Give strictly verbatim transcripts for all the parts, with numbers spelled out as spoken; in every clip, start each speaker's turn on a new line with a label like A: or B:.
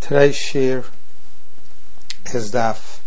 A: Today's shir is Daf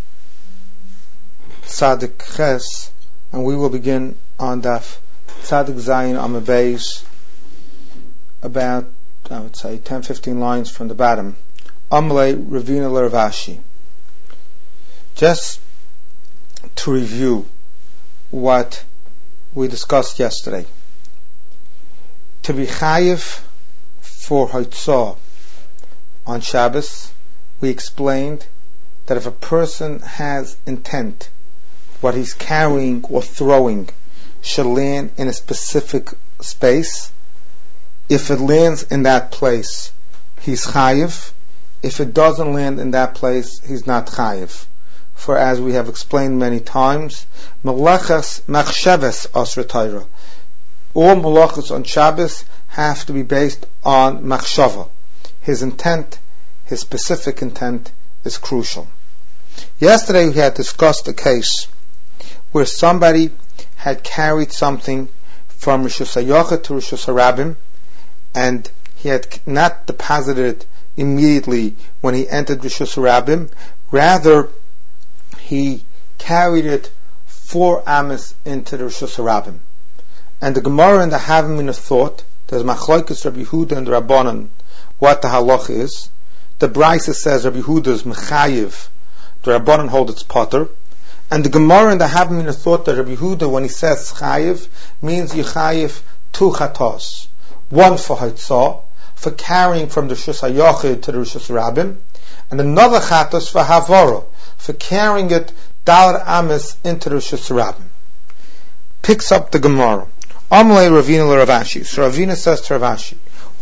A: Tzadik Ches, and we will begin on Daf Tzadik Zayin Amud Beis, about, I would say, ten to fifteen lines from the bottom. Amle Ravina le Rav Ashi. Just to review what we discussed yesterday. To be chayiv for Haitzah on Shabbos, we explained that if a person has intent, what he's carrying or throwing should land in a specific space. If it lands in that place, he's chayiv. If it doesn't land in that place, he's not chayiv. For as we have explained many times, melachas machsheves asra Torah. All melachos on Shabbos have to be based on machshava. His intent, his specific intent, is crucial. Yesterday we had discussed a case where somebody had carried something from Rishus HaYachid to Rishus HaRabim, and he had not deposited it immediately when he entered Rishus HaRabim. Rather, he carried it four amas into the Rishus HaRabim. And the Gemara and the Havamina thought, there's Machlokes Rabbi Yehuda and the Rabbanan, what the halach is. The Brisa says Rabbi Yehuda is mechayiv, the Rabbanan hold it's potter. And the Gemara and the Havamina thought that Rabbi Yehuda, when he says chayiv, means yichayiv two chatos. One for Haitzah, for carrying from the Rishus HaYachid to the Rishus HaRabim, and another chatos for havara, for carrying it dalar ames into the Rishus HaRabim. Picks up the Gemara. Amle Ravina le Rav Ashi. So Ravina says to Rav Ashi,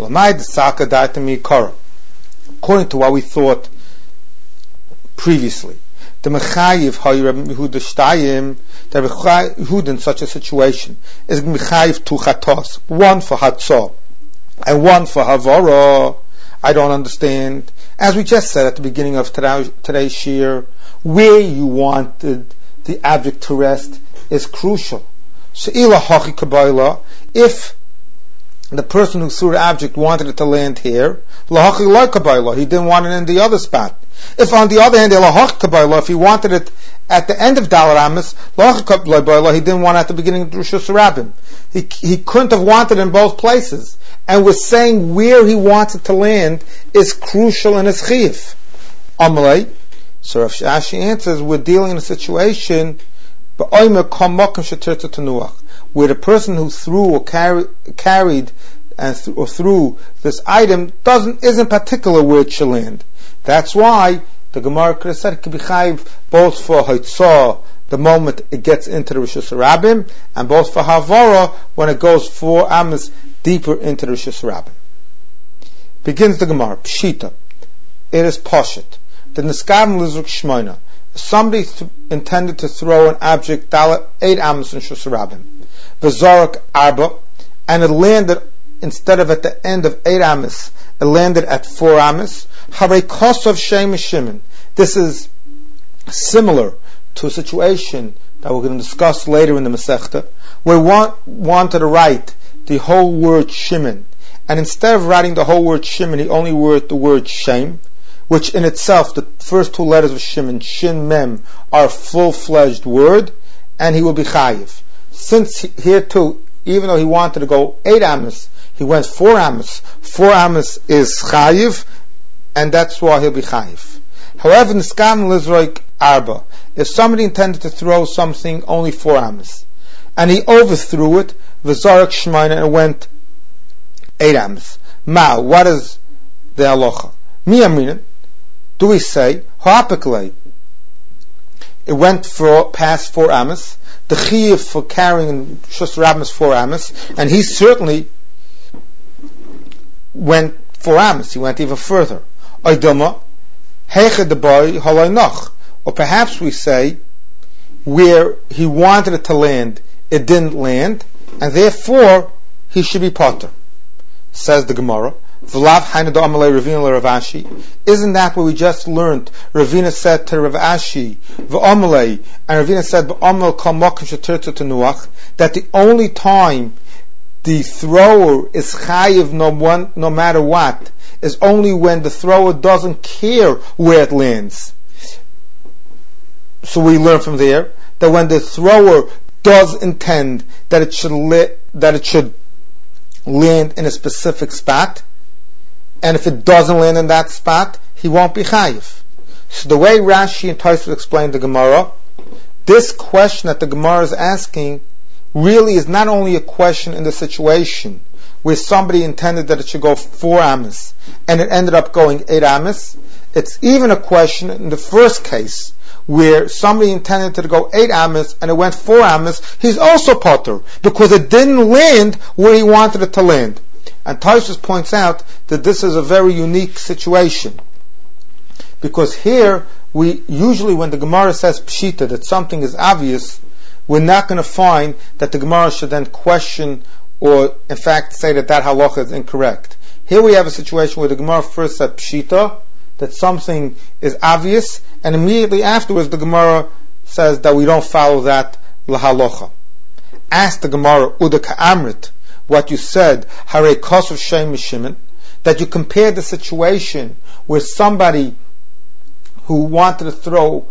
A: according to what we thought previously, the mechayiv hayu Rabbi Yehuda shtayim, that Rabbi Yehuda in such a situation is mechayiv two chatos, one for hatzah and one for havara. I don't understand. As we just said at the beginning of today, today's shir, where you wanted the object to rest is crucial. So if the person who threw the object wanted it to land here, he didn't want it in the other spot. If on the other hand, if he wanted it at the end of Dalar Amis, he didn't want it at the beginning of Rishus HaRabim. He, he couldn't have wanted it in both places. And we're saying where he wants it to land is crucial in his chiyuv. Amalei. So Rav Ashi answers, we're dealing in a situation where the person who threw or carry, carried and th- or threw this item doesn't isn't particular where it should land. That's why the Gemara could have said it could be chayiv both for Haitzah the moment it gets into the Rishus HaRabim, and both for Havara when it goes four amas deeper into the Rishus HaRabim. Begins the Gemara. Pshita. It is poshet. The Niskav Lizruk Shmoina. Somebody th- intended to throw an object eight amas in Rishus HaRabim. V'zorak arba, and it landed instead of at the end of eight amas, it landed at four amas. Harei kosov shem Shimon. This is similar to a situation that we're going to discuss later in the Masechta, where one wanted to write the whole word Shimon, and instead of writing the whole word Shimon, he only wrote the word Shem, which in itself, the first two letters of Shimon, Shin Mem, are a full-fledged word, and he will be chayiv. Since he, here too, even though he wanted to go eight amas, he went four amas. Four amas is chayiv, and that's why he'll be chayiv. However, niskam lizroik arba, if somebody intended to throw something only four amas, and he overthrew it, v'zarak shmaina, and it went eight amas. Ma, what is the halacha? Mi amrinan, do we say ha'apikle? It went for past four amas. The chiyuv for carrying Rishus HaRabim is four amas, and he certainly went four amas. He went even further. Oidoma heichad the boy halay noch, or perhaps we say where he wanted it to land, it didn't land, and therefore he should be potter. Says the Gemara. V'lav hainu da'amalei Ravina le Rav Ashi. Isn't that what we just learned? Ravina said to Rav Ashi, v'amalei, and Ravina said, v'amal kol mokim shetirtzu tenuach, that the only time the thrower is chayiv no, one, no matter what is only when the thrower doesn't care where it lands. So we learn from there that when the thrower does intend that it should li- that it should land in a specific spot, and if it doesn't land in that spot, he won't be chayiv. So the way Rashi and Tosfos explain the Gemara, this question that the Gemara is asking really is not only a question in the situation where somebody intended that it should go four amas and it ended up going eight amas. It's even a question in the first case where somebody intended to go eight amas and it went four amas. He's also potter because it didn't land where he wanted it to land. And Tosfos points out that this is a very unique situation because here we usually, when the Gemara says pshita, that something is obvious, we're not going to find that the Gemara should then question or in fact say that that halacha is incorrect. Here we have a situation where the Gemara first said pshita, that something is obvious, and immediately afterwards the Gemara says that we don't follow that lahalacha. Ask the Gemara, Uda ka'amrit, what you said, Hare Kosov Shem Mishimin, that you compared the situation where somebody who wanted to throw,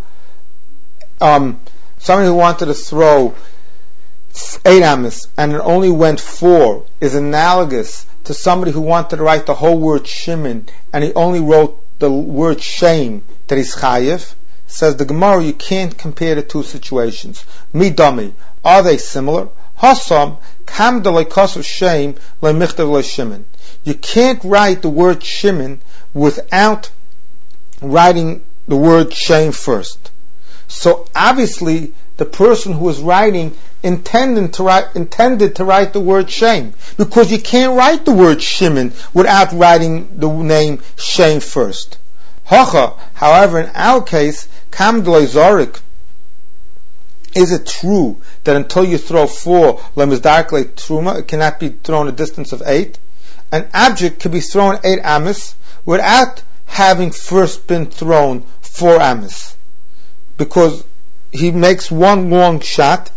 A: um, somebody who wanted to throw eight amas and it only went four is analogous to somebody who wanted to write the whole word Shimon and he only wrote the word shame, that he's chayiv. Says the Gemara, you can't compare the two situations. Midami, are they similar? Hasam kam de lekos shame le michtav le Shimon. You can't write the word Shimon without writing the word shame first. So obviously the person who was writing intended to write intended to write the word shame, because you can't write the word Shimon without writing the name shame first. Hacha, however, in our case, kam de zorik, is it true that until you throw four lemizdark le truma, it cannot be thrown a distance of eight? An object can be thrown eight amas without having first been thrown four amas, because he makes one long shot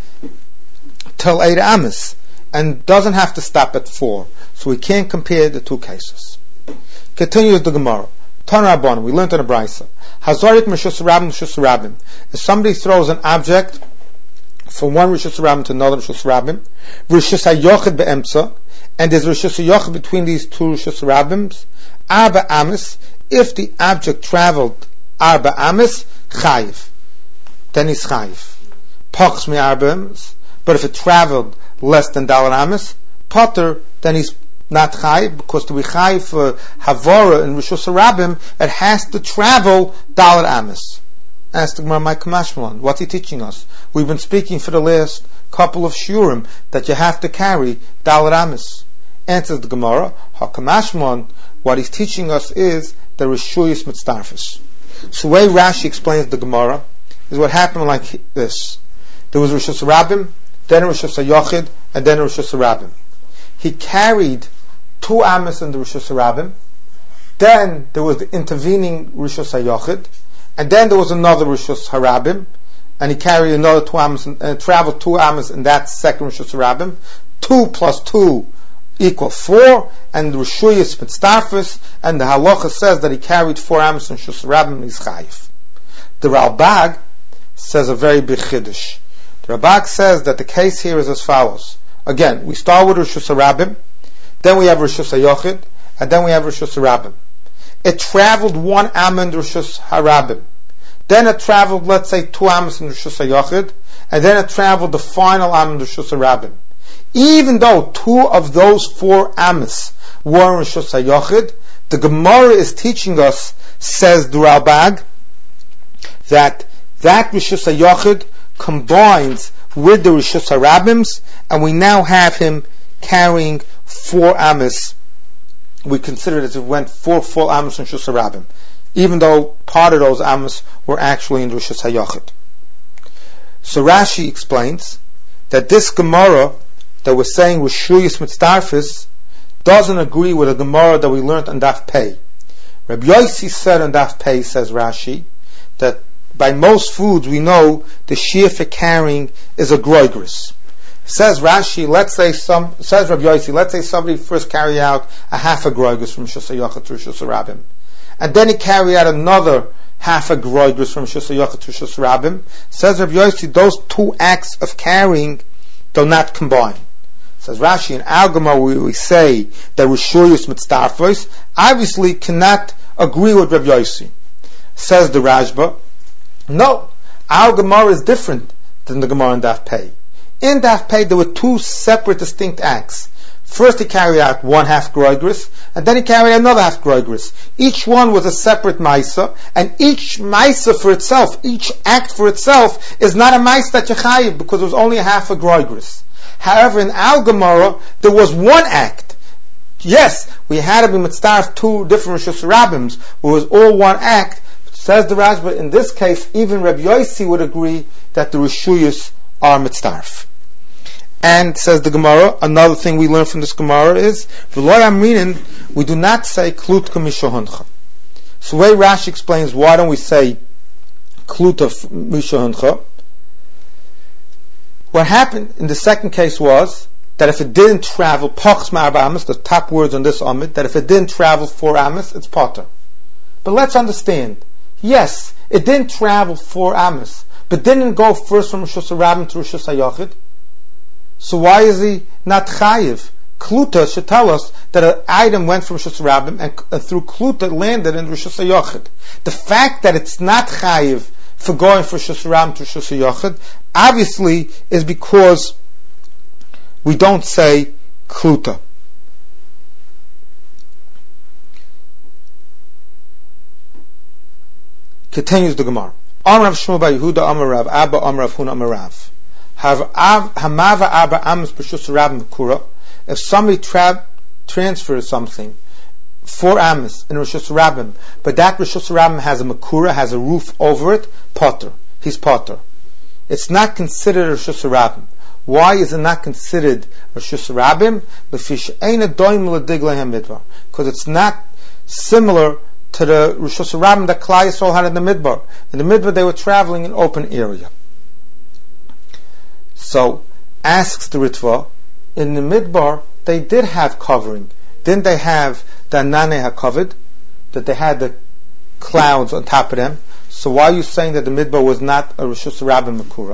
A: till eight amas and doesn't have to stop at four. So we can't compare the two cases. Continues the Gemara. Tan Rabban, we learned in a brayso. Hazarit Rishus Rabbim Rishus Rabbim. If somebody throws an object from one Rishus Rabbim to another Rishus Rabbim, Rishus HaYochid be'emtza, and there's Rishus HaYochid between these two Rishus Rabbims, Arba Amis, if the object traveled Arba Amis, Chayiv, then he's Chayiv. Pachs mi Arba Amis, but if it traveled less than Dalar Amis, Potter, then he's not Chayiv, because to be Chayiv for Havara and Rishus HaRabbim, it has to travel Dalar Amis. Ask the Gemara, my Kamashmalan, what's he teaching us? We've been speaking for the last couple of shurim that you have to carry Dalar Amis. Answers the Gemara, HaKamashmalan, what he's teaching us is the Rishuyas Mitzdarfis. So the way Rashi explains the Gemara is what happened like this. There was Rishus HaRabbim, then Rishus HaYochid, and then Rishus HaRabbim. He carried two amas in the Rishus HaRabbim, then there was the intervening Rishus HaYochid, and then there was another Rishus HaRabbim, and he carried another two amas, and, and traveled two amas in that second Rishus HaRabbim. Two plus two equal four, and the Rishuyas Mitzdarfis, and the halacha says that he carried four amas in Rishus HaRabbim, and he's chayiv. The Ralbag says a very big chiddush. The Ralbag says that the case here is as follows. Again, we start with Rishus HaRabbim, then we have Rishus HaYochid, and then we have Rishus HaRabbim. It traveled one amma in Rishus HaRabbim. Then it traveled, let's say, two amas in Rishus HaYochid, and then it traveled the final amma in Rishus HaRabbim. Even though two of those four amas were in Rishus HaYochid, the Gemara is teaching us, says the Ralbag, that that Rishus HaYochid combines with the Rishus HaRabbims, and we now have him carrying four amas. We consider it as if it went four full amas in Rishus HaRabbim, even though part of those amas were actually in Rishus HaYochid. So Rashi explains that this Gemara that we're saying was Shuyas Mitzdarfis doesn't agree with a Gemara that we learned on Daf Pei. Rabbi Yossi said on Daf Pei, says Rashi, that by most foods we know the shear for carrying is a groigris. Says Rashi, let's say some, says Rabbi Yossi, let's say somebody first carry out a half a groigus from Shus HaYachid to Shus HaRabim. And then he carry out another half a groigus from Shus HaYachid to Shus HaRabim. Says Rabbi Yossi, those two acts of carrying do not combine. Says Rashi, in our Gemara we, we say that Rishuyus Mitzdarfos obviously cannot agree with Rabbi Yossi. Says the Rashba, no, our Gemara is different than the Gemara in Daf Pei. In Daf Pei there were two separate distinct acts. First he carried out one half groigris, and then he carried out another half groigris. Each one was a separate maisa, and each maisa for itself, each act for itself, is not a maisa that you chayiv, because it was only a half a groigris. However, in Al Gemara, there was one act. Yes, we had to be mitzdarf two different Rishus Rabbim, it was all one act. Says the Rashba, in this case, even Rabbi Yossi would agree that the Rishuyos are mitzdarf. And says the Gemara, another thing we learn from this Gemara is, V'lo yamrinin, we do not say kluta mishohuncha. So the way Rashi explains, why don't we say kluta mishohuncha? What happened in the second case was that if it didn't travel, pachs ma'arba amas, the top words on this amid, that if it didn't travel four amas, it's potter. But let's understand, yes, it didn't travel four amas, but didn't go first from Rishus HaRabim to Rishus HaYachid. So why is he not chayiv? Kluta should tell us that an item went from Rishus HaRabim and uh, through Kluta landed in Rishus HaYachid. The fact that it's not chayiv for going from Rishus HaRabim to Rishus HaYachid obviously is because we don't say Kluta. Continues the Gemara. Amar Rav Shmuel bar Yehuda Amar Rav Abba Amar Rav Huna Amar Rav. Hamava Abba Amos B'Shus HaRabim Kura. If somebody tra- transfers something four amos in Rishus HaRabim, but that Rishus HaRabim has a makura, has a roof over it, potter. He's potter. It's not considered a Rishus HaRabim. Why is it not considered a Rishus HaRabim? Because it's not similar to the Rishus HaRabim that Klal Yisrael had in the Midbar. In the Midbar they were traveling in open area. So, asks the Ritva, in the Midbar they did have covering. Didn't they have the Anane HaKavod, that they had the clouds on top of them? So why are you saying that the Midbar was not a Rishus HaRabim Makura?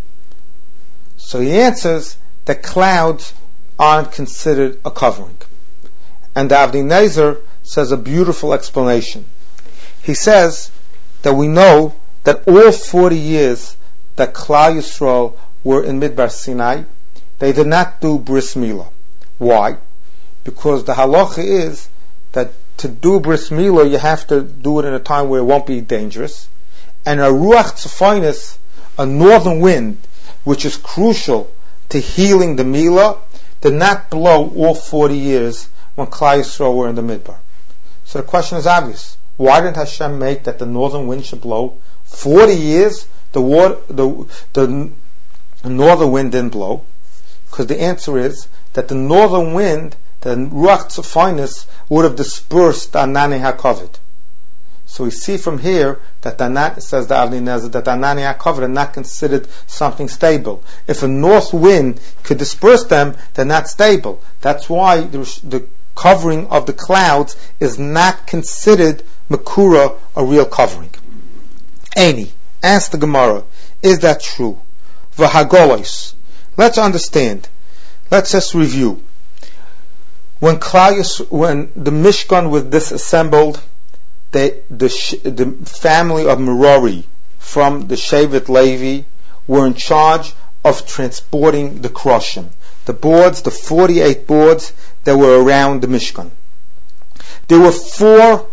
A: So he answers that clouds aren't considered a covering. And the Avnei Nezer says a beautiful explanation. He says that we know that all forty years that Klal Yisrael were in Midbar Sinai, they did not do Bris Milah. Why? Because the halacha is that to do Bris Milah you have to do it in a time where it won't be dangerous. And a Ruach Tzefonis, a northern wind, which is crucial to healing the Milah, did not blow all forty years when Klal Yisrael were in the Midbar. So the question is obvious. Why didn't Hashem make that the northern wind should blow? forty years, the, water, the, the northern wind didn't blow. Because the answer is that the northern wind, the Ruach Tzefonis, would have dispersed the Anani HaKavod. So we see from here that the Anani, says the Avnei Nezer, that the Anani HaKavod are not considered something stable. If a north wind could disperse them, they're not stable. That's why the, the covering of the clouds is not considered Makura, a real covering. Eini, ask the Gemara, is that true? V'hagolos. Let's understand. Let's just review. When Klal, when the Mishkan was disassembled, they, the the family of Merari from the Shevet Levi were in charge of transporting the Kroshim, the boards, the forty-eight boards that were around the Mishkan. There were four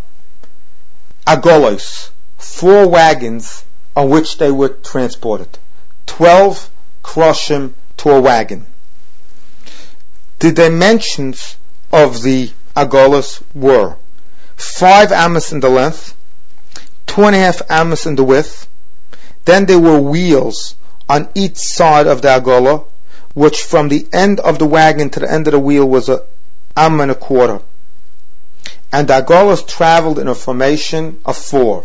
A: agolos, four wagons on which they were transported. Twelve Kroshim to a wagon. The dimensions of the agolos were five amos in the length, two and a half amos in the width. Then there were wheels on each side of the agola, which from the end of the wagon to the end of the wheel was a am and a quarter. And the agolas traveled in a formation of four,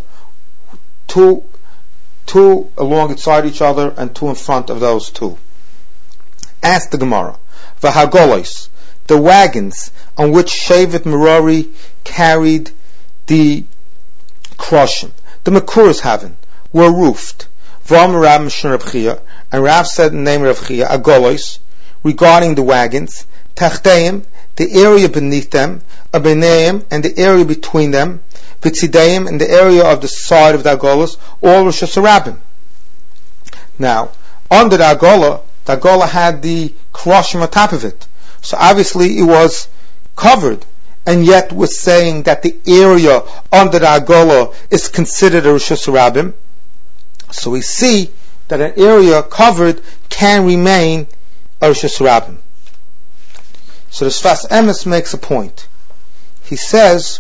A: two, two alongside each other and two in front of those two. Ask the Gemara. V'hagolos, the wagons on which Shevet Merari carried the Kroshim, the Mekuras having, were roofed. V'am Rav Mishn Rav Chia, and Rav said in the name of Rav Chia, Agolos, regarding the wagons, Tachteim, the area beneath them, Abeneim, and the area between them, Vitzideim, and the area of the side of the Agolos, all Rosh Hashanah. Now, under the Agola, the Agola had the Kroshim on top of it. So obviously it was covered, and yet we're saying that the area under the Agola is considered a Rosh Hashanah. So we see that an area covered can remain a Rosh Hashanah. So the Sfas Emes makes a point. He says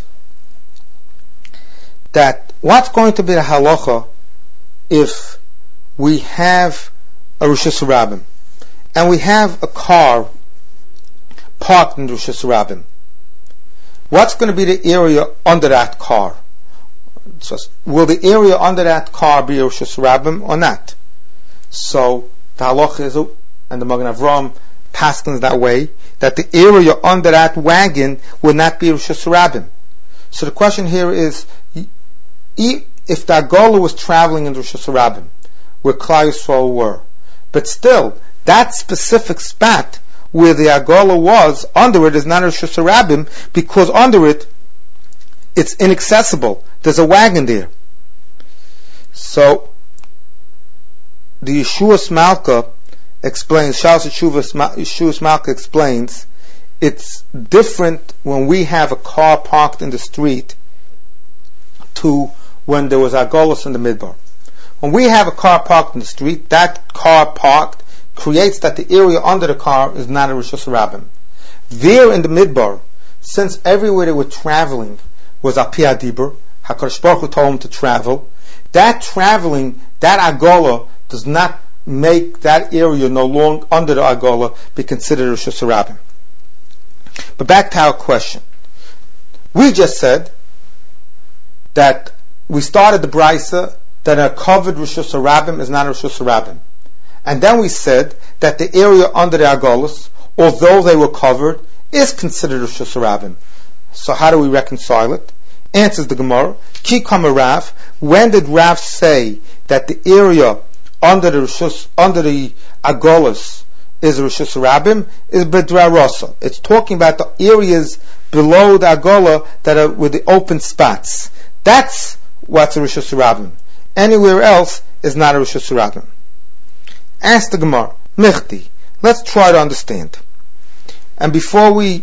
A: that what's going to be the halacha if we have a Rosh Hashanah and we have a car parked in Rosh Hashanah? What's going to be the area under that car? So will the area under that car be Rosh Hashanah or not? So the halacha is, and the Magen Avraham paskins that way, that the area under that wagon would not be Rosh Hashanah. So the question here is, if the Agola was traveling in Rosh Hashanah, where Klal Yisrael were, but still, that specific spot where the Agola was, under it is not Rosh Hashanah, because under it, it's inaccessible. There's a wagon there. So, the Yeshuas Malka explains, Shalos Yeshuas Malka explains, it's different when we have a car parked in the street to when there was Agolos in the Midbar. When we have a car parked in the street, that car parked creates that the area under the car is not a Rosh Hashanah. There in the Midbar, since everywhere they were traveling was Al Pi HaDibur, HaKadosh Baruch Hu told them to travel, that traveling, that Agola, does not make that area no longer under the Agola be considered Rosh Hashanah. But back to our question. We just said that we started the Brisa that a covered Rosh Hashanah is not a Rosh Hashanah. And then we said that the area under the Agolos, although they were covered, is considered Rosh Hashanah. So how do we reconcile it? Answers the Gemara, Ki Kama Rav, when did Rav say that the area under the Rosh, under the Agolos is Rosh Hashanah? Is Bedra Rosa. It's talking about the areas below the Agola that are with the open spots. That's what's a Rosh Hashanah. Anywhere else is not a Rosh Hashanah. Ask the Gemara, Michti, let's try to understand. And before we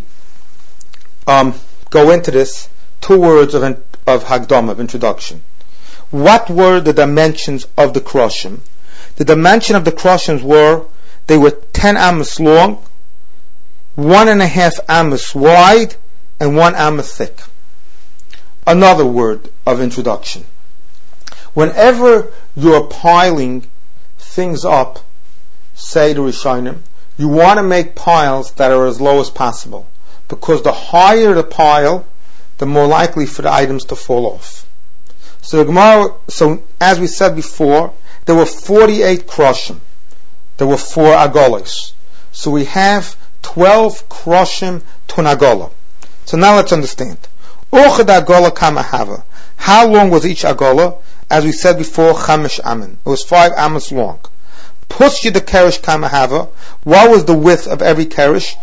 A: um, go into this, two words of, of Hagdama, of introduction. What were the dimensions of the Kroshim? The dimension of the Kroshims were, they were ten amos long, one and a half amos wide, and one amos thick. Another word of introduction. Whenever you're piling things up, say the Rishonim, you want to make piles that are as low as possible, because the higher the pile, the more likely for the items to fall off. So the Gemara, so as we said before, there were forty-eight Kroshim. There were four Agolos. So we have twelve Kroshim to an Agola. So now let's understand. Uchad Agola Kama Hava. How long was each Agola? As we said before, Chamish Amin. It was five amos long. Pushya the Kerish Kama Hava. What was the width of every Kerish?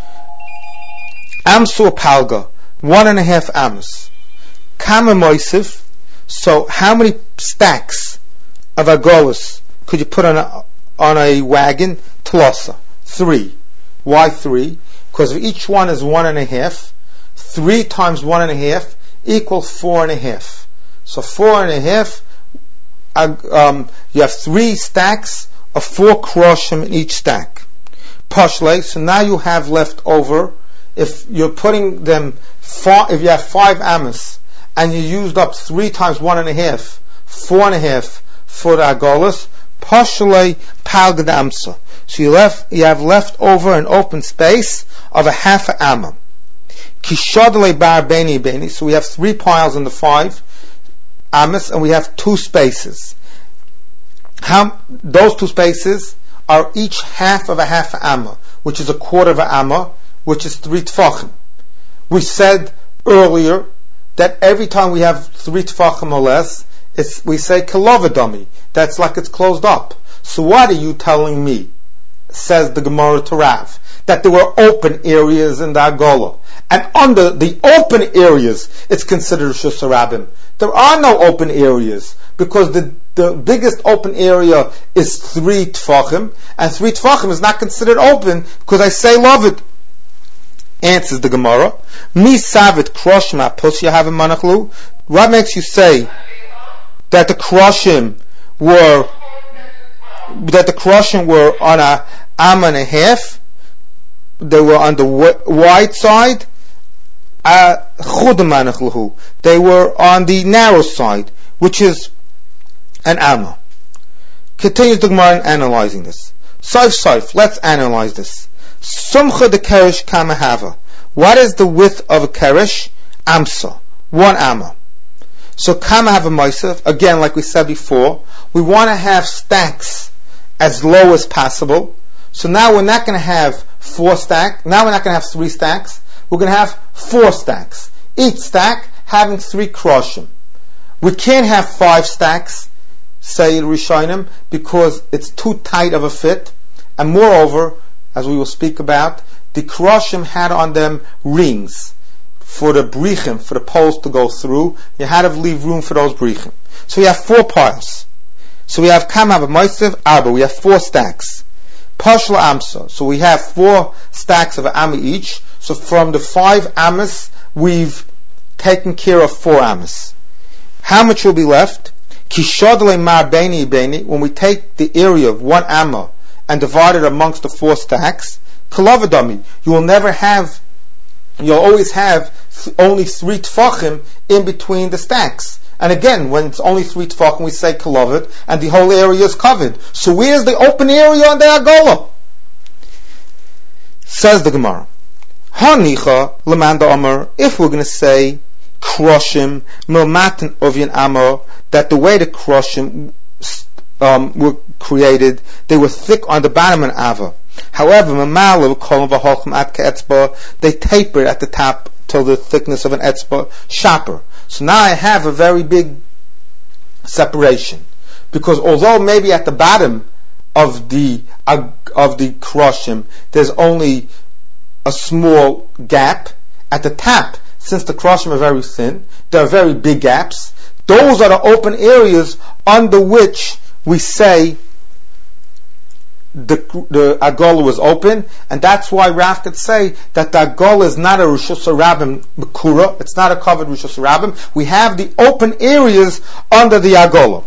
A: Amsu Palga. One and a half amos. Kama Moisif. So how many stacks of Agolas could you put on a, on a wagon? Tlosa. Three. Why three? Because each one is one and a half. Three times one and a half equals four and a half. So four and a half, um, you have three stacks of four kroshim in each stack. Pashle, so now you have left over, if you're putting them, far, if you have five amos, and you used up three times one and a half, four and a half for the agolas, pashle palgad amsa. So you left, you have left over an open space of a half a amma. Kishadle bar beni beni. So we have three piles in the five amas, and we have two spaces. How those two spaces are each half of a half a amma. which is a quarter of an amma, which is three tfachim. We said earlier that every time we have three tfachim or less, it's, we say kalovadami. That's like it's closed up. So what are you telling me, says the Gemara to Rav, that there were open areas in the Agola, and under the open areas it's considered Rishus Harabim? There are no open areas, because the, the biggest open area is three tfachim, and three tfachim is not considered open because I say love it. Answers the Gemara, Mi savit kroshma pos yahavim manachlu. What makes you say that the kroshim were that the kroshim were on a amma and a half? They were on the wide side. Uh, they were on the narrow side, which is an amma. Continues the Gemara in analyzing this. Saif saif, let's analyze this. Sumcha de keresh kamahava. What is the width of a keresh? Amsa, one amma. So kamahava moisef, again, like we said before, we want to have stacks as low as possible. So now we're not going to have four stacks. Now we're not going to have three stacks. We're going to have four stacks. Each stack having three kroshim. We can't have five stacks, say Rishonim, because it's too tight of a fit. And moreover, as we will speak about, the kroshim had on them rings for the brichim, for the poles to go through. You had to leave room for those brichim. So we have four piles. So we have kamav moisev arba. We have four stacks. Pashla amsa. So we have four stacks of amma each. So from the five ammas, we've taken care of four ammas. How much will be left? Kishadle mar beini beini. When we take the area of one amma and divide it amongst the four stacks, kalavadami. You will never have. You'll always have th- only three tfachim in between the stacks. And again, when it's only three tfachim, we say kalavad, and the whole area is covered. So where's the open area on the agola? Says the Gemara. Hanicha lemanda amar. If we're going to say kroshim milmatan ovyan amar, that the way the kroshim um, were created, they were thick on the bottom and ava. However, mamalav kol v'holchem at ke'etzba, they tapered at the top till the thickness of an etzba shaper. So now I have a very big separation, because although maybe at the bottom of the uh, of the kroshim there's only a small gap, at the top, since the kroshim are very thin, there are very big gaps. Those are the open areas under which we say the the agola was open, and that's why Rav could say that the agola is not a Rishus Harabim Bekura, it's not a covered Rishus Harabim. We have the open areas under the agola.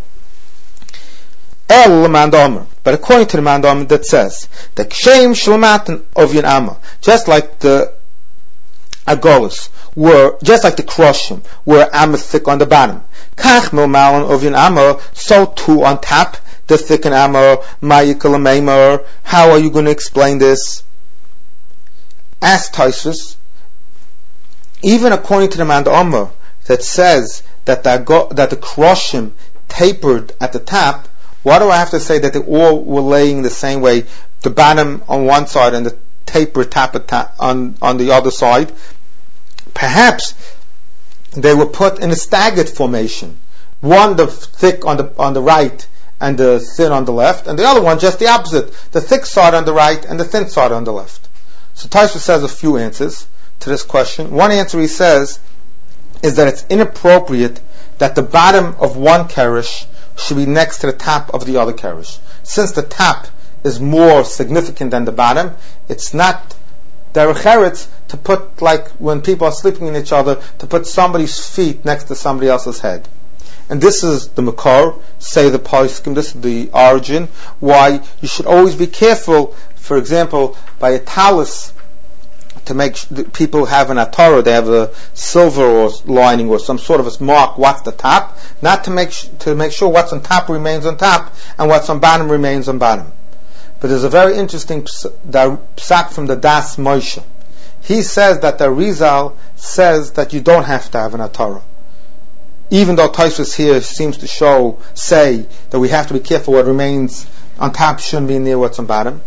A: El Mandomer. But according to the Mandomer that says the Kshem Shlomatan Ovyan Amma, just like the agolas were, just like the kroshim were amma thick on the bottom, Kach Milmalan Ovyan Amma, so too on top the thick and amar, ma'ikal meimar. How are you going to explain this? Ask Tosfos. Even according to the Mand Omer that says that the that the kroshim tapered at the top, why do I have to say that they all were laying the same way, the bottom on one side and the tapered top on on the other side? Perhaps they were put in a staggered formation. One the thick on the on the right and the thin on the left, and the other one just the opposite, the thick side on the right and the thin side on the left. So Tosfos says a few answers to this question. One answer he says is that it's inappropriate that the bottom of one keresh should be next to the top of the other keresh. Since the top is more significant than the bottom, it's not derech eretz to put, like when people are sleeping in each other, to put somebody's feet next to somebody else's head. And this is the makar, say the poskim, this is the origin, why you should always be careful, for example, by a talus, to make sh- people have an atara, they have a silver or lining or some sort of a mark, what's the top, not to make sh- to make sure what's on top remains on top, and what's on bottom remains on bottom. But there's a very interesting psak from the Das Moshe. He says that the Rizal says that you don't have to have an atara. Even though Tosfos here seems to show, say, that we have to be careful what remains on top shouldn't be near what's on bottom.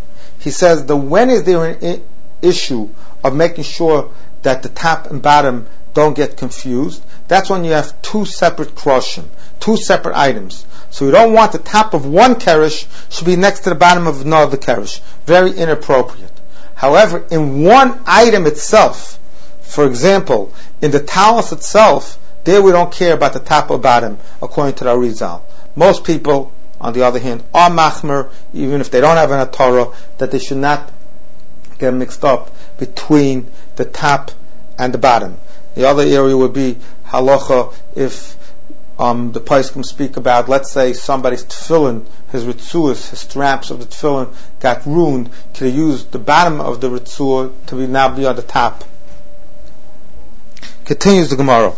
A: he says that when is there an I- issue of making sure that the top and bottom don't get confused? That's when you have two separate kroshim, two separate items. So you don't want the top of one keresh should be next to the bottom of another keresh. Very inappropriate. However, in one item itself, for example, in the talus itself, there we don't care about the top or bottom, according to the Arizal. Most people, on the other hand, are machmer, even if they don't have an Torah, that they should not get mixed up between the top and the bottom. The other area would be halacha if um, the poskim speak about, let's say somebody's tefillin, his ritzuas, his straps of the tefillin got ruined, can he use the bottom of the ritzua to be now be on the top? Continues the Gemara.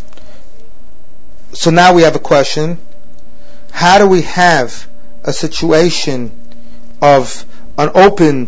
A: So now we have a question. How do we have a situation of an open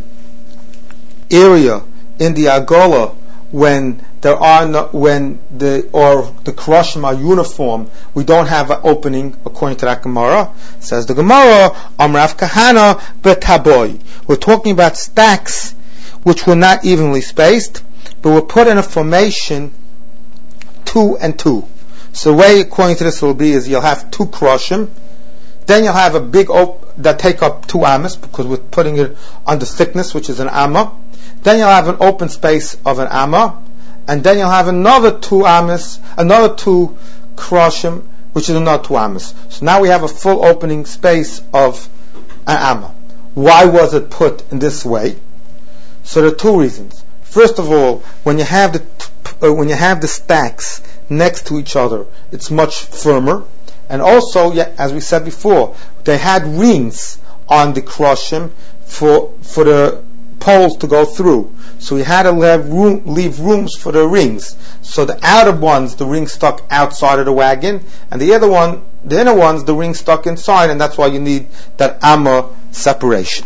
A: area in the Agola when there are no, when the or the Kroshim are uniform? We don't have an opening according to that Gemara. Says the Gemara, Amrav Kahana betaboy. We're talking about stacks which were not evenly spaced, but were put in a formation two and two. So the way according to this will be is you'll have two Kroshim, then you'll have a big op that take up two amas because we're putting it on the thickness which is an amma. Then you'll have an open space of an amma, and then you'll have another two amas, another two kroshim, which is another two amas. So now we have a full opening space of an amma. Why was it put in this way? So there are two reasons. First of all, when you have the t- uh, when you have the stacks next to each other, it's much firmer, and also, yeah, as we said before, they had rings on the kroshim for for the poles to go through. So we had to leave, room, leave rooms for the rings. So the outer ones, the ring stuck outside of the wagon, and the other one, the inner ones, the ring stuck inside, and that's why you need that amma separation.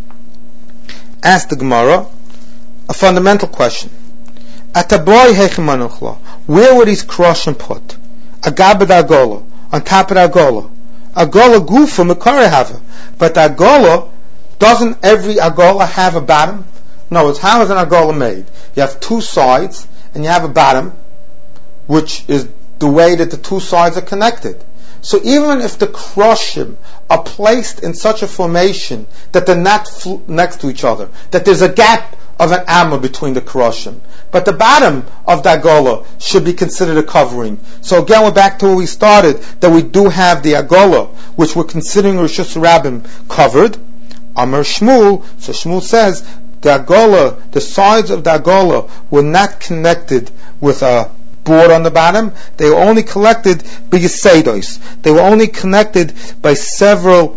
A: Ask the Gemara a fundamental question. Ataboy hechimanuchla. Where were these kroshim put? Agabed agola, on top of the agola. Agola gufa mekare hava. But the agola, doesn't every agola have a bottom? No, it's how is an agola made? You have two sides, and you have a bottom, which is the way that the two sides are connected. So even if the kroshim are placed in such a formation that they're not fl- next to each other, that there's a gap of an amma between the kroshim, but the bottom of the agola should be considered a covering. So again, we're back to where we started, that we do have the agola, which we're considering Rosh Hashanah covered. Amar Shmuel, so Shmuel says, the agola, the sides of the agola were not connected with a board on the bottom. They were only connected by yisedos. They were only connected by several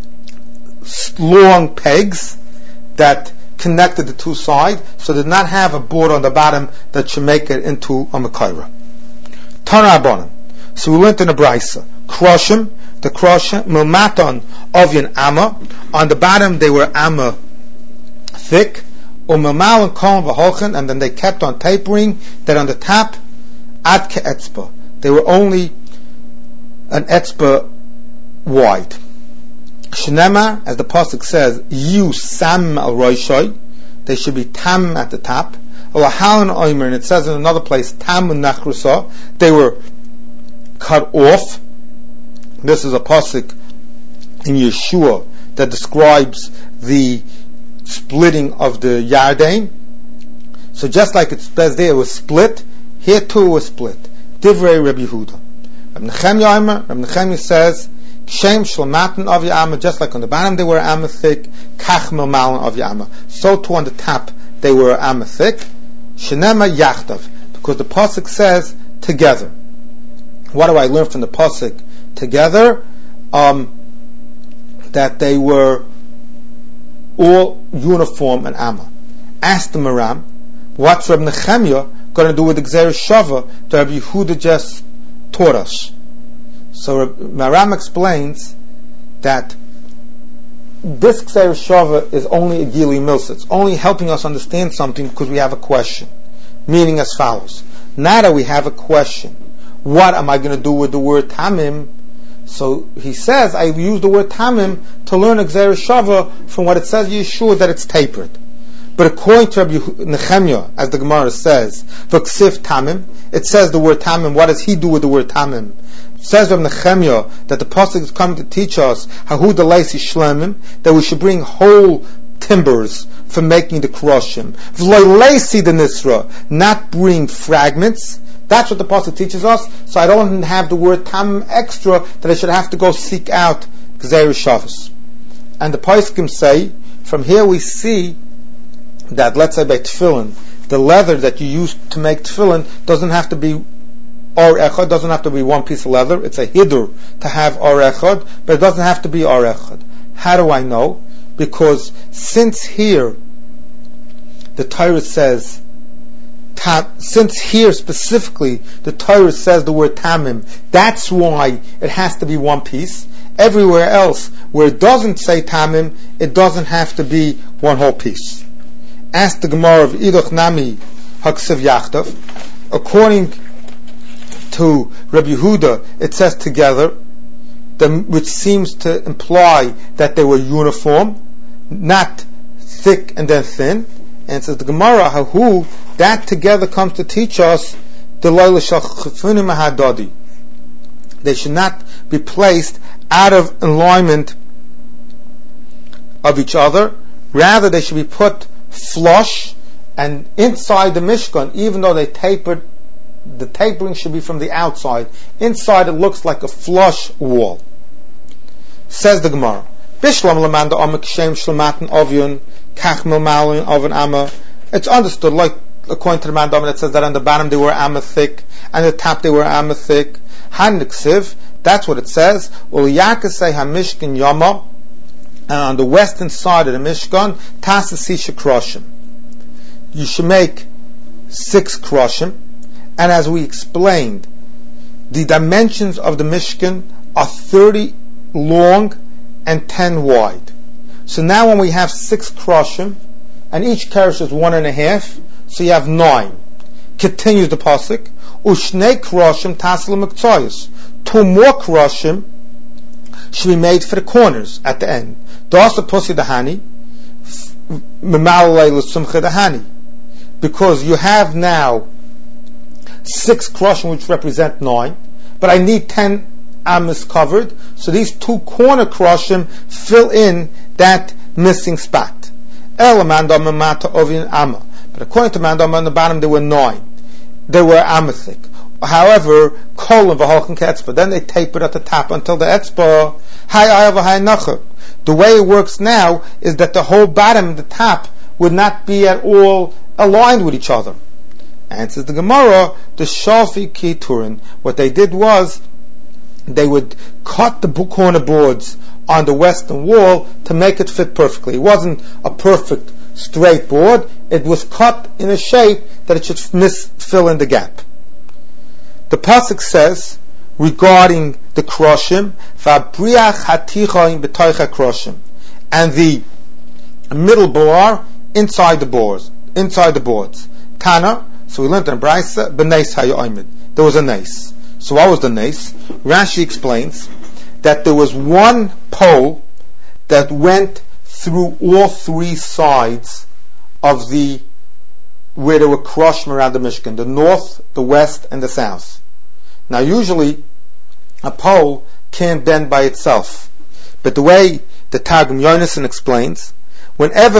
A: long pegs that connected the two sides, so they did not have a board on the bottom that should make it into a mekaira. Tana Abonim. So we went in a brisa. Kroshim, the kroshim, milmaton ovyan amma. On the bottom they were amma thick. Umamal and kol v'holchen, and then they kept on tapering. That on the top, ad ke etzba. They were only an etzba wide. Shnema, as the pasuk says, you sam al roishoy. They should be tam at the top. Alahalan oimer, and it says in another place, tam nachrusa. They were cut off. This is a pasuk in Yeshua that describes the splitting of the Yarden. So just like it says there, it was split, here too it was split. Divrei Rabbi Yehuda. Rabbi Nechemya Omer, Rabbi Nechemya says, Shem Shlomatan of Yama, just like on the bottom they were amma thick, Kach Milmalan of Yama. So too on the top they were amma thick. Shenema Yachtav, because the pasuk says together. What do I learn from the pasuk? Together, um, that they were all uniform and amma. Ask the Maram, what's Rabbi Nechemya going to do with the Gzeir Shava that Rabbi Yehuda just taught us? So Maram explains that this Gzeir Shava is only a Gili Milsa. It's only helping us understand something because we have a question. Meaning as follows. Now that we have a question, what am I going to do with the word Tamim? So he says, I use the word tamim to learn Gzeira Shava from what it says Yeshua that it's tapered. But according to Rabbi Nechemia, as the Gemara says, v'ksiv tamim, it says the word tamim. What does he do with the word tamim? It says Rabbi Nechemia that the pasuk is coming to teach us hahu delaisi shlemim, that we should bring whole timbers for making the kroshim. V'loyleisi the nisra, not bring fragments. That's what the pasuk teaches us. So I don't have the word tamim extra that I should have to go seek out Gzeira Shavas. And the poskim say, from here we see that, let's say by tefillin, the leather that you use to make tefillin doesn't have to be or echad, doesn't have to be one piece of leather. It's a hidur to have or echad, but it doesn't have to be or echad. How do I know? Because since here the Torah says, ta, since here specifically the Torah says the word tamim, that's why it has to be one piece. Everywhere else where it doesn't say tamim, it doesn't have to be one whole piece. Ask the Gemara of Idoch Nami Haksiv Yachtav. According to Rabbi Yehuda, it says together, the, which seems to imply that they were uniform, not thick and then thin. And it says the Gemara, Hahu, that together comes to teach us the Laila Shachifuni Mahadadi. They should not be placed out of alignment of each other. Rather, they should be put flush and inside the Mishkan, even though they tapered, the tapering should be from the outside. Inside it looks like a flush wall. Says the Gemara, Bishlam lamanda amak shem shlamatin ovyun kach milmalin oven amma. It's understood, like according to the mandam, it says that on the bottom they were amma thick, and the top they were amma thick. Haniksiv, that's what it says. Uliyakasei hamishkin yama. And on the western side of the Mishkan, Tasasisha Kroshim. You should make six Kroshim. And as we explained, the dimensions of the Mishkan are thirty long and ten wide. So now when we have six Kroshim, and each Keresh is one and a half, so you have nine. Continues the pasuk, Ushnei Kroshim Tasla Mektoyos. Two more Kroshim should be made for the corners at the end. Because you have now six kroshim which represent nine, but I need ten amas covered, so these two corner kroshim fill in that missing spot. But according to Mandam, on the bottom there were nine. They were amathic. However, kol and v'holchen ketzpa, then they tapered at the top until the etzpa. The way it works now is that the whole bottom and the top would not be at all aligned with each other. Answers the Gemara, the Shafi Kiturin, what they did was they would cut the corner boards on the western wall to make it fit perfectly. It wasn't a perfect straight board, it was cut in a shape that it should miss, fill in the gap. The pasuk says regarding the kroshim, v'abriach hatichaim b'toicha kroshim, and the middle bar inside the boards, inside the boards. Tana, so we learned in Braisa, b'neis hayoimid. There was a neis. So what was the neis? Rashi explains that there was one pole that went through all three sides of the where there were kroshim around the Mishkan, the north, the west, and the south. Now usually a pole can't bend by itself, but the way the Targum Yonason explains, whenever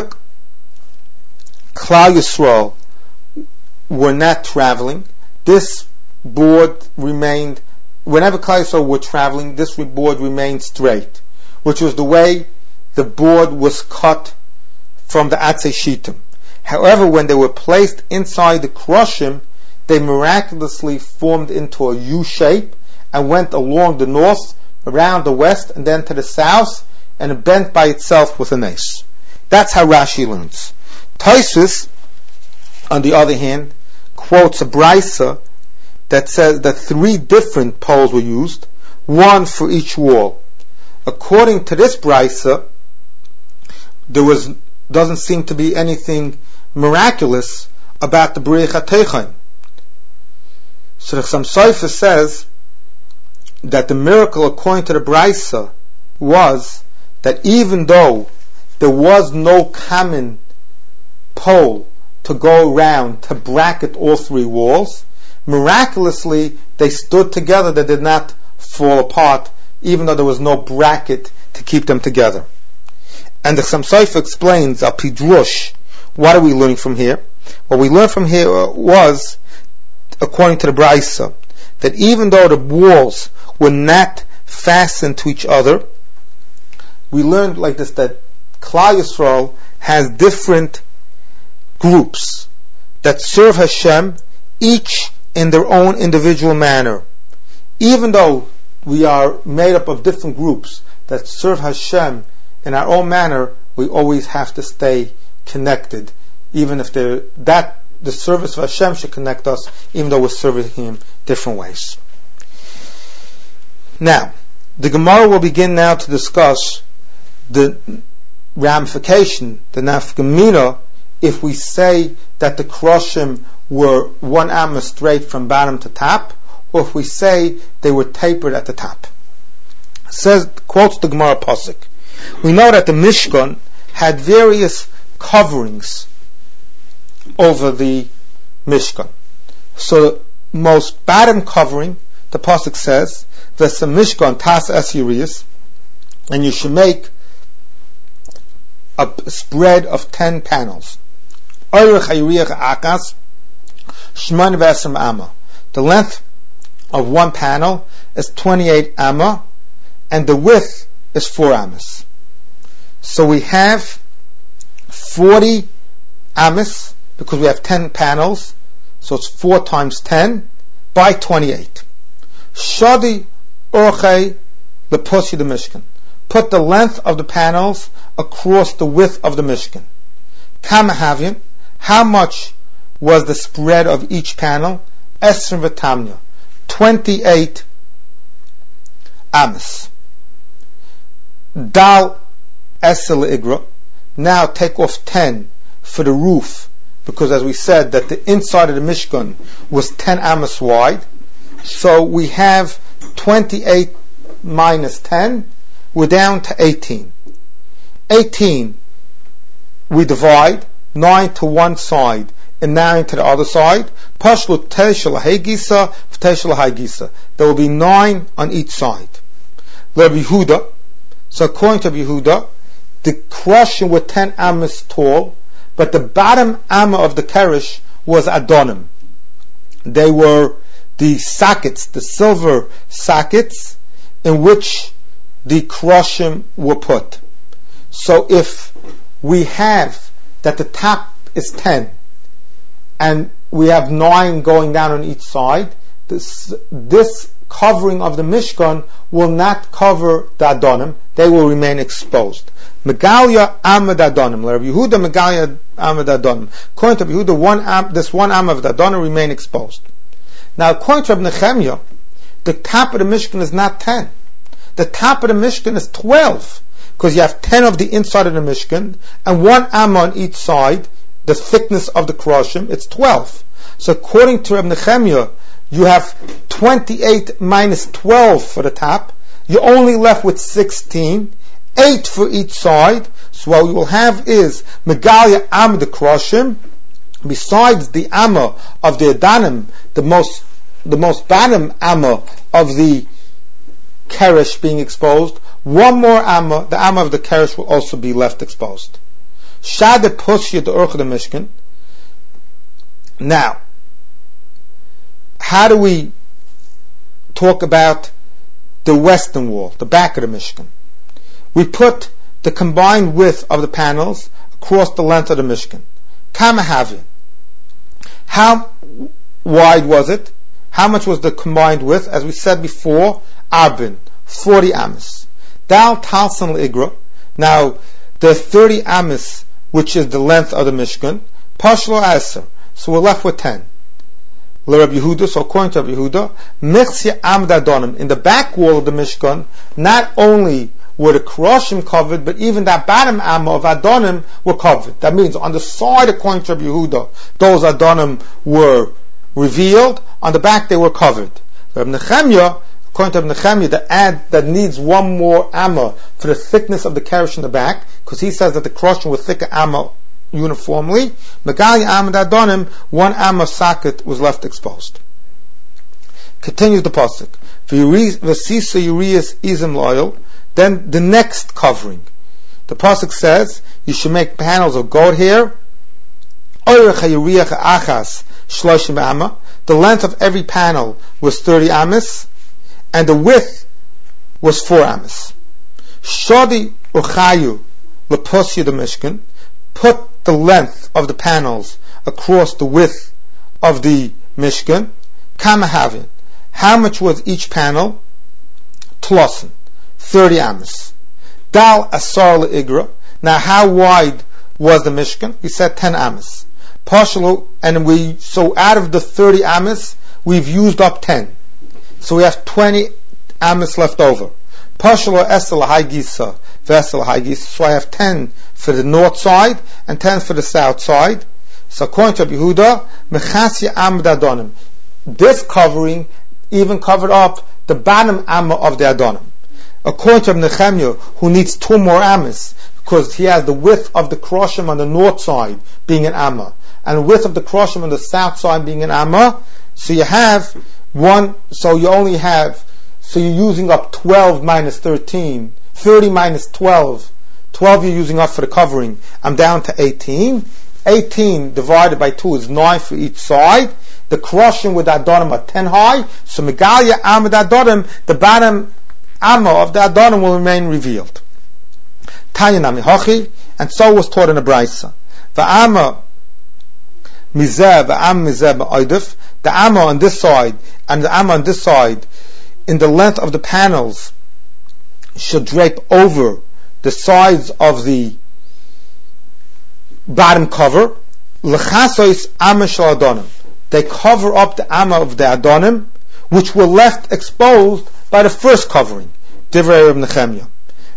A: Klal Yisrael were not traveling, this board remained, whenever Klal Yisrael were traveling, this board remained straight, which was the way the board was cut from the Atzei Shittim. However, when they were placed inside the kroshim, they miraculously formed into a U shape and went along the north, around the west, and then to the south, and it bent by itself with an ace. That's how Rashi learns. Tosfos, on the other hand, quotes a brisa that says that three different poles were used, one for each wall. According to this brisa, there was doesn't seem to be anything miraculous about the B'rich HaTeichaim. So the Chassam Sofer says that the miracle according to the Braisa was that even though there was no common pole to go around to bracket all three walls, miraculously they stood together, they did not fall apart, even though there was no bracket to keep them together. And the Chassam Sofer explains, Al Pidrush, what are we learning from here? What we learned from here was, according to the Braisa, that even though the walls were not fastened to each other, we learned like this, that Klal Yisrael has different groups that serve Hashem, each in their own individual manner. Even though we are made up of different groups that serve Hashem in our own manner, we always have to stay connected, even if that the service of Hashem should connect us, even though we're serving Him different ways. Now, the Gemara will begin now to discuss the ramification, the nafkamina, if we say that the kroshim were one amma straight from bottom to top, or if we say they were tapered at the top. It says, quotes the Gemara pasuk. We know that the Mishkan had various coverings over the Mishkan. So the most bottom covering, the pasuk says, there's a Mishkan tas es yiriyas, and you should make a spread of ten panels. The length of one panel is twenty-eight amma, and the width is four ammas. So we have forty ammas, because we have ten panels, so it's four times ten by twenty-eight. Shadi orchei leposhi the Mishkan. Put the length of the panels across the width of the Mishkan. Kamahavyan, how much was the spread of each panel? Esrim v'tamnya, twenty-eight amas. Dal esel igra. Now take off ten for the roof, because as we said that the inside of the Mishkan was ten amas wide. So we have twenty-eight minus ten. We're down to eighteen. eighteen, we divide, nine to one side and nine to the other side. Pashlu teshel haygisa, teshel haygisa. There will be nine on each side. Rabbi Yehuda, so according to Rabbi Yehuda, the kroshim were ten amas tall, but the bottom amma of the keresh was adonim. They were the sockets, the silver sockets, in which the kroshim were put. So if we have that the top is ten and we have nine going down on each side, this, this covering of the Mishkan will not cover the Adonim, they will remain exposed. Megalia Amad Adonim, Rabbi Yehuda Megalia Amad Adonim. According to Rabbi Yehuda, one am, this one Am of the Adonim remain exposed. Now according to Rabbi Nechemia, the top of the Mishkan is not ten. The top of the Mishkan is twelve, because you have ten of the inside of the Mishkan and one amma on each side, the thickness of the kroshim, it's twelve. So according to Rabbi Nechemia, you have twenty-eight minus twelve for the top, you're only left with sixteen, eight for each side. So what we will have is Megalia Am the kroshim, besides the amma of the Adanim, the most the most bottom amma of the keresh being exposed, one more amma, the amma of the keresh will also be left exposed. Shade pushya the urch of the Mishkan. Now, how do we talk about the western wall, the back of the Mishkan? We put the combined width of the panels across the length of the Mishkan. Kamahavya. How wide was it? How much was the combined width? As we said before, Arbin, forty amas. Dal Talsan Igra. Now, the thirty amas, which is the length of the Mishkan, Pashlo Aser. So we're left with ten. Le Rabbi Yehuda, so according to Rabbi Yehuda, Mechsia Amda Donim. In the back wall of the Mishkan, not only were the kroshim covered, but even that bottom amma of Adonim were covered. That means on the side, according to Rabbi Yehuda, those Adonim were revealed. On the back, they were covered. Rabbi Nechemia, according to Nechemia, that add that needs one more amma for the thickness of the keresh in the back, because he says that the crushing was thicker amma uniformly. Megali amma dadonim, one amma socket was left exposed. Continues the pasuk. V'sisa urias izim loyal. Then the next covering, the pasuk says you should make panels of goat hair. The length of every panel was thirty amas, and the width was four amas. Shadi uchayu leposya the mishkan. Put the length of the panels across the width of the mishkan. Kamahavin. How much was each panel? Tlosen, thirty amas. Dal asar le'igra. Now, how wide was the mishkan? We said ten amas. Partial, and we so out of the thirty amas, we've used up ten. So we have twenty amas left over. Partial esel haigisa, vesel haigisa. So I have ten for the north side and ten for the south side. So according to Yehuda, mechasya am dadonim. This covering even covered up the bottom amma of the adonim. According to Nechemia, who needs two more amas, because he has the width of the kroshim on the north side being an amma, and the width of the kroshim on the south side being an amma, so you have one, so you only have, so you're using up twelve minus thirteen, thirty minus twelve, twelve you're using up for the covering, I'm down to eighteen, eighteen divided by two is nine for each side, the kroshim with the adonim are ten high, so megalia amma adonim, the bottom amma of the adonim will remain revealed. Tayanami hochi, and so was taught in the Braisa. The amma mizeh, the amma mizeh ba'oidif, the amma on this side and the amma on this side, in the length of the panels, should drape over the sides of the bottom cover. L'chasois amma shel adonim. They cover up the amma of the adonim, which were left exposed by the first covering. Divrei Reb Nechemia.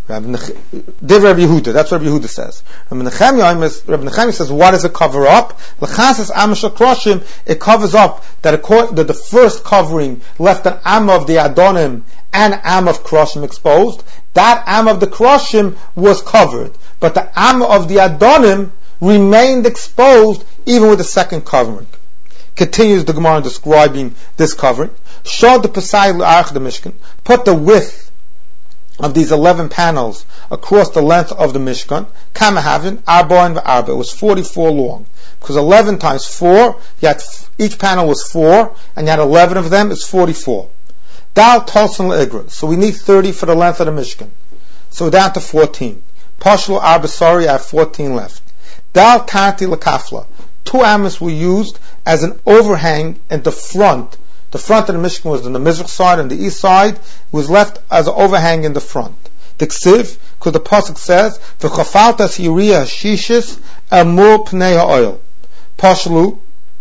A: Divrei Reb Yehuda. That's what Reb Yehuda says. Reb Nechemia, Reb Nechemia says, what does it cover up? L'chasas amma shel kroshim. It covers up that, that the first covering left an amma of the adonim and amma of kroshim exposed. That amma of the kroshim was covered, but the amma of the adonim remained exposed even with the second covering. Continues the Gemara describing this covering. Shod the Pesai l'arch the Mishkan. Put the width of these eleven panels across the length of the Mishkan. Kamahavin arbain v'arba. It was forty-four long, because eleven times four, you had each panel was four, and you had eleven of them. It's forty-four. Dal tolson le'igra. So we need thirty for the length of the Mishkan. So we're down to fourteen. Pashlo arba. Sorry, I have fourteen left. Dal tarti lekafla. Two amas were used as an overhang in the front. The front of the Mishkan was on the Mizrach side, and the east side was left as an overhang in the front. The ksiv, because the pasuk says, "V'chafaltas yiriyah shishis amur pnei ha'oil." Pashlu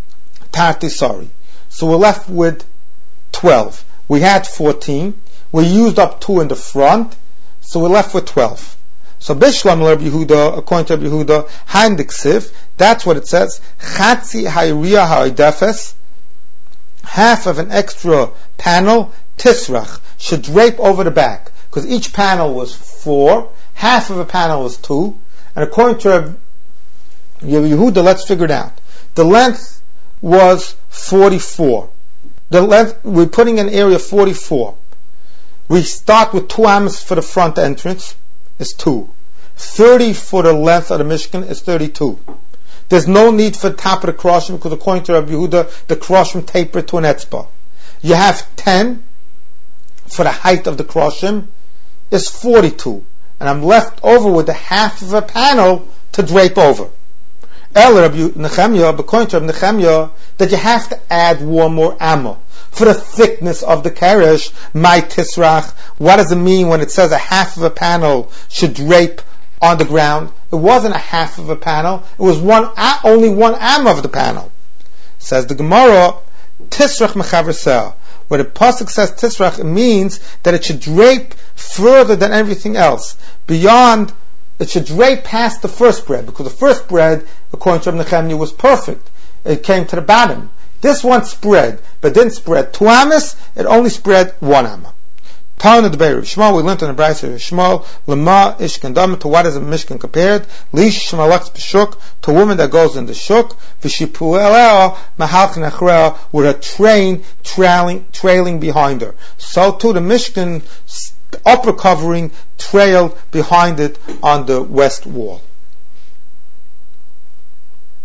A: tarti sorry. So we're left with twelve. We had fourteen. We used up two in the front, so we're left with twelve. So Bishlam Reb Yehuda, according to Reb Yehuda, Hain the ksiv. That's what it says. Chatzi ha'iriyah ha'idefes. Half of an extra panel, tisrach, should drape over the back. Because each panel was four, half of a panel was two, and according to Reb Yehuda, let's figure it out. The length was forty-four. The length, we're putting an area forty-four. We start with two amas for the front entrance, is two. thirty for the length of the Mishkan is thirty-two. There's no need for the top of the kroshim, because according to Rabbi Yehuda, the kroshim taper to an etzbah. You have ten for the height of the kroshim is forty-two, and I'm left over with the half of a panel to drape over. El Rabbi Nechemia, according to Rabbi Nechemia, that you have to add one more amma for the thickness of the keresh. My tisrach. What does it mean when it says a half of a panel should drape on the ground? It wasn't a half of a panel. It was one, only one amma of the panel. Says the Gemara, tisrach mechaverseh. When the pasuk says tisrach, it means that it should drape further than everything else. Beyond, it should drape past the first bread, because the first bread, according to Rabbi Nechemia, was perfect. It came to the bottom. This one spread, but didn't spread two amas. It only spread one amma. Tana the Beir Shmuel, we learned in the Brayso of Shmuel, Lama Ishkan Dam, to what is a Mishkan compared? Lish Shmalaks B'Shuk, to a woman that goes in the Shuk, V'Shipuel Mahalchin Achrel, with a train trailing, trailing behind her. So too the Mishkan upper covering trailed behind it on the west wall.